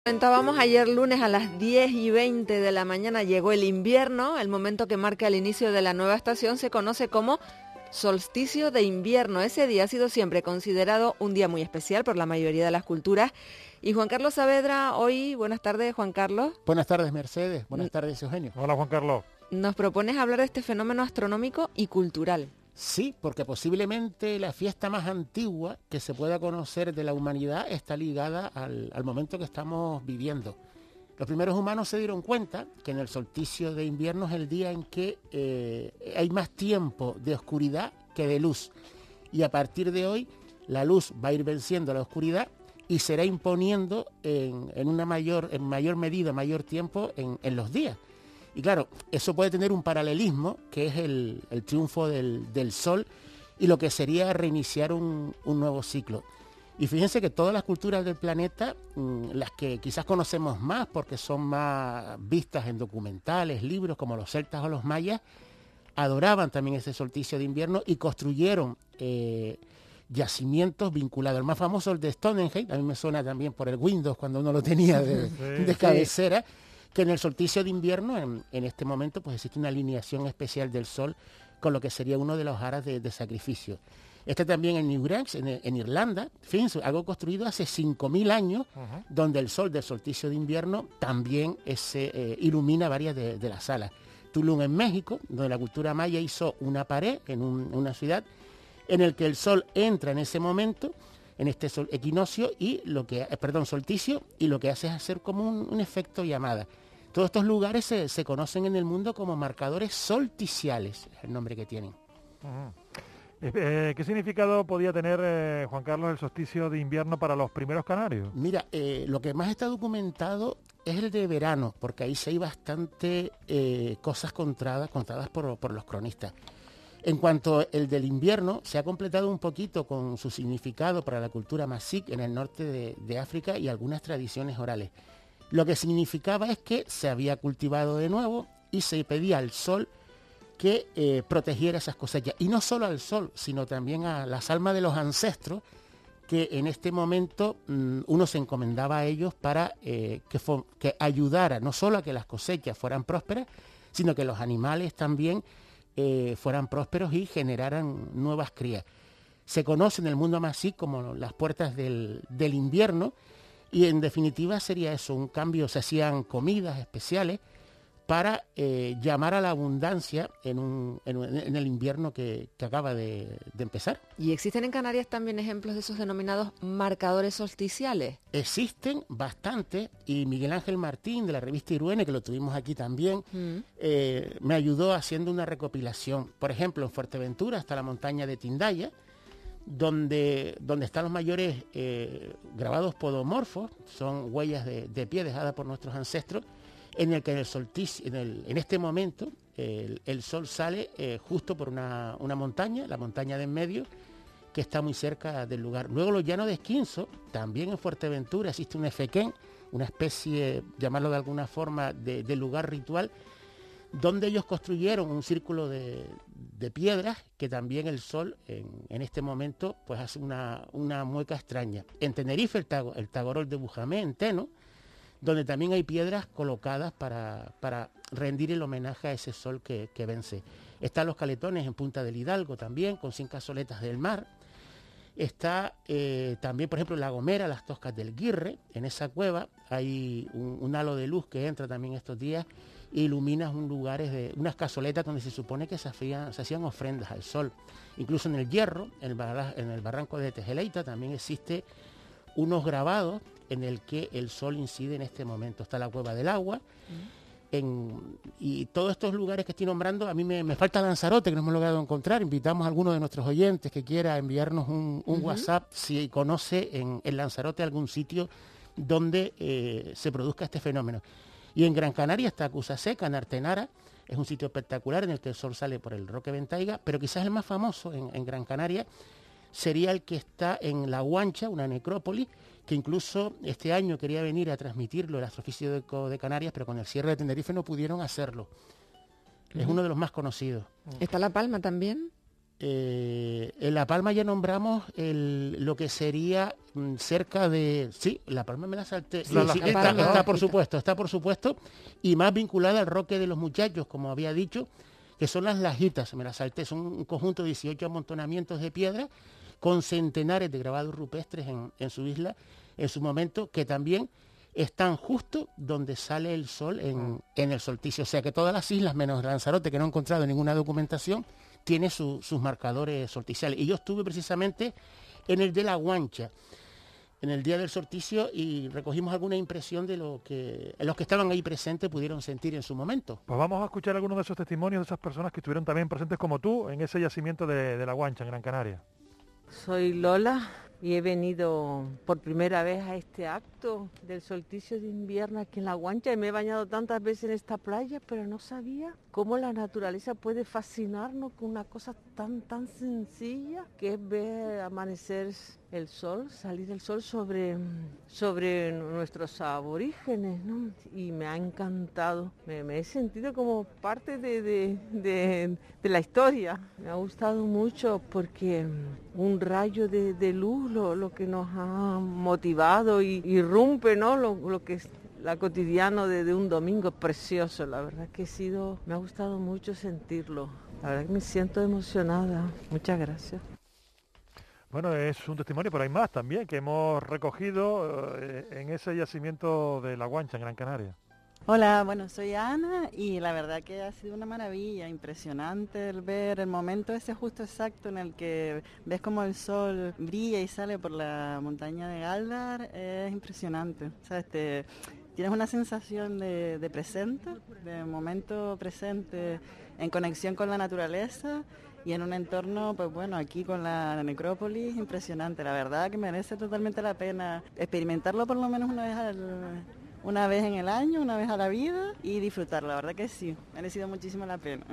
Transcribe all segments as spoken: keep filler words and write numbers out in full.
Comentábamos ayer lunes a las diez y veinte de la mañana llegó el invierno, el momento que marca el inicio de la nueva estación se conoce como solsticio de invierno. Ese día ha sido siempre considerado un día muy especial por la mayoría de las culturas. Y Juan Carlos Saavedra, hoy, buenas tardes Juan Carlos. Buenas tardes Mercedes, buenas tardes Eugenio. Hola Juan Carlos. Nos propones hablar de este fenómeno astronómico y cultural. Sí, porque posiblemente la fiesta más antigua que se pueda conocer de la humanidad está ligada al, al momento que estamos viviendo. Los primeros humanos se dieron cuenta que en el solsticio de invierno es el día en que eh, hay más tiempo de oscuridad que de luz. Y a partir de hoy la luz va a ir venciendo la oscuridad y será imponiendo en, en una mayor, en mayor medida, mayor tiempo en, en los días. Y claro, eso puede tener un paralelismo, que es el, el triunfo del, del sol y lo que sería reiniciar un, un nuevo ciclo. Y fíjense que todas las culturas del planeta, mmm, las que quizás conocemos más porque son más vistas en documentales, libros como los celtas o los mayas, adoraban también ese solsticio de invierno y construyeron eh, yacimientos vinculados. El más famoso, el de Stonehenge, a mí me suena también por el Windows cuando uno lo tenía de, sí, de cabecera. Sí. Que en el solsticio de invierno, en, en este momento, pues existe una alineación especial del sol con lo que sería uno de los aras de, de sacrificio. Este también en Newgrange, en, en Irlanda, fíjense, algo construido hace cinco mil años, uh-huh. donde el sol del solsticio de invierno también es, eh, ilumina varias de, de las salas. Tulum en México, donde la cultura maya hizo una pared en, un, en una ciudad, en el que el sol entra en ese momento, en este sol, equinoccio, y lo que, eh, perdón, solsticio, y lo que hace es hacer como un, un efecto llamada. Todos estos lugares se, se conocen en el mundo como marcadores solsticiales, es el nombre que tienen. Uh-huh. Eh, ¿Qué significado podía tener, eh, Juan Carlos, el solsticio de invierno para los primeros canarios? Mira, eh, lo que más está documentado es el de verano, porque ahí sí hay bastante eh, cosas contadas, contadas por, por los cronistas. En cuanto el del invierno, se ha completado un poquito con su significado para la cultura Masik en el norte de, de África y algunas tradiciones orales. Lo que significaba es que se había cultivado de nuevo y se pedía al sol que eh, protegiera esas cosechas. Y no solo al sol, sino también a las almas de los ancestros, que en este momento mmm, uno se encomendaba a ellos para eh, que, fo- que ayudara no solo a que las cosechas fueran prósperas, sino que los animales también eh, fueran prósperos y generaran nuevas crías. Se conoce en el mundo Masik como las puertas del, del invierno, y en definitiva sería eso, un cambio, se hacían comidas especiales para eh, llamar a la abundancia en, un, en, en el invierno que, que acaba de, de empezar. ¿Y existen en Canarias también ejemplos de esos denominados marcadores solsticiales? Existen bastante, y Miguel Ángel Martín de la revista Iruene, que lo tuvimos aquí también, mm. eh, me ayudó haciendo una recopilación. Por ejemplo, en Fuerteventura está la montaña de Tindaya, Donde, donde están los mayores eh, grabados podomorfos, son huellas de, de pie dejadas por nuestros ancestros, en el que en el solsticio, en, el, en este momento el, el sol sale eh, justo por una, una montaña, la montaña de en medio, que está muy cerca del lugar. Luego los llanos de Esquinzo, también en Fuerteventura existe un efequén, una especie, llamarlo de alguna forma, de, de lugar ritual, donde ellos construyeron un círculo de, de piedras que también el sol en, en este momento pues hace una, una mueca extraña. En Tenerife el, tago, el Tagorol de Bujamé, en Teno, donde también hay piedras colocadas para, para rendir el homenaje a ese sol que, que vence. Están los caletones en Punta del Hidalgo también, con cien cazoletas del mar. Está eh, también, por ejemplo, en La Gomera, las Toscas del Guirre. En esa cueva hay un, un halo de luz que entra también estos días e ilumina un lugares de unas cazoletas donde se supone que se hacían, se hacían ofrendas al sol. Incluso en el Hierro, en el, barra, en el barranco de Tejeleita, también existe unos grabados en el que el sol incide en este momento. Está la Cueva del Agua. Mm. En, y todos estos lugares que estoy nombrando, a mí me, me falta Lanzarote, que no hemos logrado encontrar. Invitamos a alguno de nuestros oyentes que quiera enviarnos un, un uh-huh. WhatsApp si conoce en, en Lanzarote algún sitio donde eh, se produzca este fenómeno. Y en Gran Canaria está Cusaseca, en Artenara, es un sitio espectacular en el que el sol sale por el Roque Ventaiga, pero quizás el más famoso en, en Gran Canaria sería el que está en La Guancha, una necrópolis, que incluso este año quería venir a transmitirlo el Astrofísico de Canarias, pero con el cierre de Tenerife no pudieron hacerlo. Uh-huh. Es uno de los más conocidos. ¿Está La Palma también? Eh, en La Palma ya nombramos el, lo que sería mm, cerca de... Sí, La Palma me la salté. Sí, La- la- sí, la está, Palma, está por Quita. supuesto, está por supuesto. Y más vinculada al Roque de los Muchachos, como había dicho, que son las lajitas, me la salté. Son un conjunto de dieciocho amontonamientos de piedra con centenares de grabados rupestres en, en su isla, en su momento, que también están justo donde sale el sol en, en el solsticio. O sea que todas las islas, menos Lanzarote, que no he encontrado ninguna documentación, tiene su- sus marcadores solsticiales. Y yo estuve precisamente en el de La Guancha, en el día del solsticio, y recogimos alguna impresión de lo que los que estaban ahí presentes pudieron sentir en su momento. Pues vamos a escuchar algunos de esos testimonios de esas personas que estuvieron también presentes como tú en ese yacimiento de, de La Guancha, en Gran Canaria. Soy Lola y he venido por primera vez a este acto del solsticio de invierno aquí en La Guancha y me he bañado tantas veces en esta playa, pero no sabía cómo la naturaleza puede fascinarnos con una cosa tan tan sencilla que es ver amanecer el sol, salir el sol sobre, sobre nuestros aborígenes, ¿no? Y me ha encantado, me, me he sentido como parte de, de, de, de la historia. Me ha gustado mucho porque un rayo de, de luz lo, lo que nos ha motivado y irrumpe, ¿no? Lo, lo que es la cotidiano de, de un domingo precioso. La verdad que he sido, me ha gustado mucho sentirlo. La verdad que me siento emocionada. Muchas gracias. Bueno, es un testimonio, pero hay más también que hemos recogido eh, en ese yacimiento de La Guancha, en Gran Canaria. Hola, bueno, soy Ana y la verdad que ha sido una maravilla, impresionante el ver el momento ese justo exacto en el que ves como el sol brilla y sale por la montaña de Galdar, es impresionante, ¿sabes? Te, tienes una sensación de, de presente, de momento presente en conexión con la naturaleza y en un entorno, pues bueno, aquí con la necrópolis, impresionante, la verdad que merece totalmente la pena experimentarlo por lo menos una vez al... una vez en el año, una vez a la vida y disfrutarlo, la verdad que sí, ha merecido muchísimo la pena.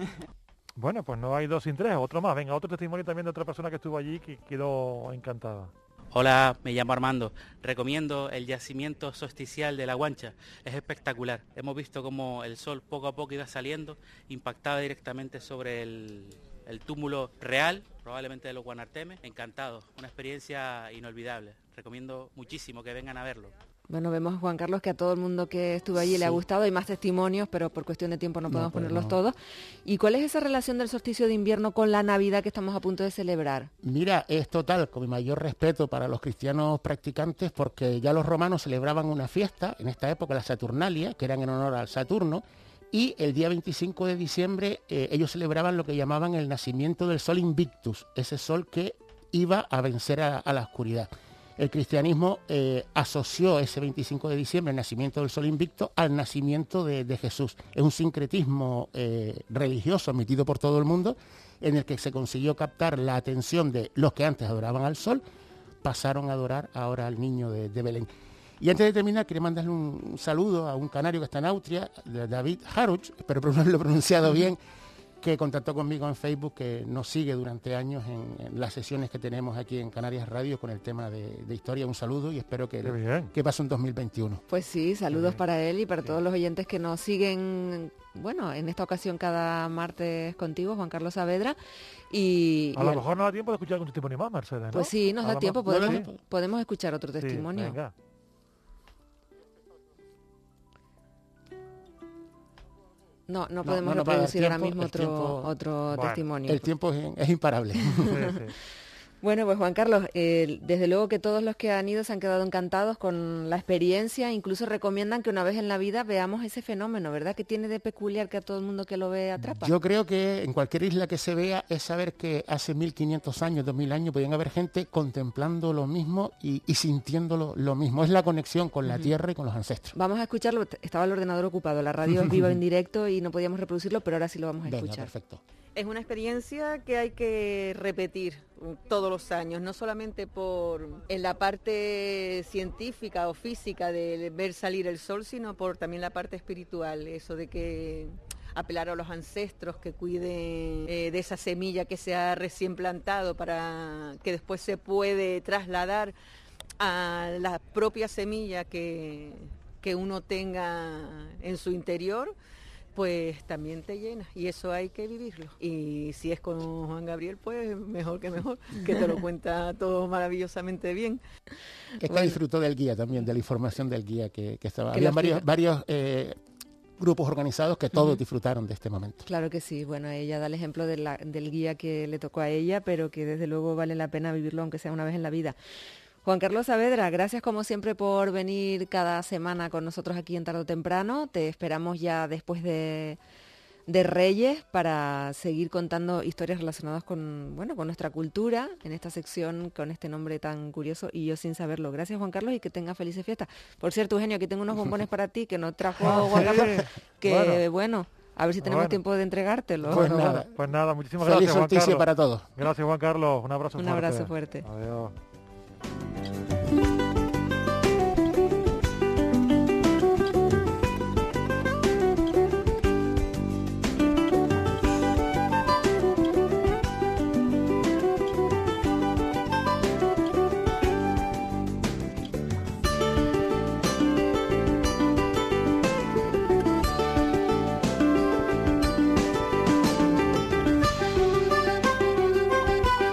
Bueno, pues no hay dos sin tres, otro más. Venga, otro testimonio también de otra persona que estuvo allí que quedó encantada. Hola, me llamo Armando. Recomiendo el yacimiento solsticial de La Guancha. Es espectacular. Hemos visto cómo el sol poco a poco iba saliendo, impactaba directamente sobre el, el túmulo real, probablemente de los Guanartemes. Encantado, una experiencia inolvidable. Recomiendo muchísimo que vengan a verlo. Bueno, vemos, Juan Carlos, que a todo el mundo que estuvo allí Sí. le ha gustado. Hay más testimonios, pero por cuestión de tiempo no No, podemos pues ponerlos no. todos. ¿Y cuál es esa relación del solsticio de invierno con la Navidad que estamos a punto de celebrar? Mira, es total, con mi mayor respeto para los cristianos practicantes, porque ya los romanos celebraban una fiesta, en esta época la Saturnalia, que eran en honor al Saturno, y el día veinticinco de diciembre eh, ellos celebraban lo que llamaban el nacimiento del sol Invictus, ese sol que iba a vencer a, a la oscuridad. El cristianismo eh, asoció ese veinticinco de diciembre, el nacimiento del sol invicto, al nacimiento de, de Jesús. Es un sincretismo eh, religioso admitido por todo el mundo, en el que se consiguió captar la atención de los que antes adoraban al sol, pasaron a adorar ahora al niño de, de Belén. Y antes de terminar, quería mandarle un saludo a un canario que está en Austria, David Haruch, espero haberlo pronunciado bien, que contactó conmigo en Facebook, que nos sigue durante años en, en las sesiones que tenemos aquí en Canarias Radio con el tema de, de historia. Un saludo y espero que, Qué bien. que pase un dos mil veintiuno. Pues sí, saludos bien. para él y para Sí. todos los oyentes que nos siguen, bueno, en esta ocasión cada martes contigo, Juan Carlos Saavedra. Y, A y lo al- mejor nos da tiempo de escuchar algún testimonio más, Mercedes, ¿no? Pues sí, nos A da lo tiempo, mejor- podemos, Sí, podemos escuchar otro sí, testimonio. venga. No, no No, podemos no nos va a dar reproducir ahora tiempo, mismo el otro, tiempo- otro Bueno, testimonio. El tiempo es, es imparable. Sí, sí. Bueno, pues Juan Carlos, eh, desde luego que todos los que han ido se han quedado encantados con la experiencia, incluso recomiendan que una vez en la vida veamos ese fenómeno, ¿verdad? Que tiene de peculiar que a todo el mundo que lo ve atrapa. Yo creo que en cualquier isla que se vea es saber que hace mil quinientos años, dos mil años, podían haber gente contemplando lo mismo y, y sintiendo lo, lo mismo. Es la conexión con la tierra y con los ancestros. Vamos a escucharlo, estaba el ordenador ocupado, la radio es viva en directo y no podíamos reproducirlo, pero ahora sí lo vamos a Venga, escuchar. perfecto. Es una experiencia que hay que repetir todos los años, no solamente por en la parte científica o física de ver salir el sol, sino por también la parte espiritual, eso de que apelar a los ancestros que cuiden eh, de esa semilla que se ha recién plantado para que después se puede trasladar a la propia semilla que, que uno tenga en su interior. pues también te llena y eso hay que vivirlo. Y si es con Juan Gabriel, pues mejor que mejor, que te lo cuenta todo maravillosamente bien. Es que bueno, disfrutó del guía también, de la información del guía que, que estaba. Que Había varios, varios eh, grupos organizados que todos uh-huh. disfrutaron de este momento. Claro que sí, bueno, ella da el ejemplo de la, del guía que le tocó a ella, pero que desde luego vale la pena vivirlo aunque sea una vez en la vida. Juan Carlos Saavedra, gracias como siempre por venir cada semana con nosotros aquí en Tarde o Temprano. Te esperamos ya después de, de Reyes para seguir contando historias relacionadas con, bueno, con nuestra cultura en esta sección con este nombre tan curioso y yo sin saberlo. Gracias, Juan Carlos, y que tengas felices fiestas. Por cierto, Eugenio, aquí tengo unos bombones para ti que nos trajo ah, Juan Carlos, que bueno. bueno, a ver si tenemos bueno. tiempo de entregártelo. Pues, bueno, nada. pues nada, muchísimas Feliz gracias, Juan solsticio Carlos. para todos. Gracias, Juan Carlos. Un abrazo Un fuerte. abrazo fuerte. Adiós.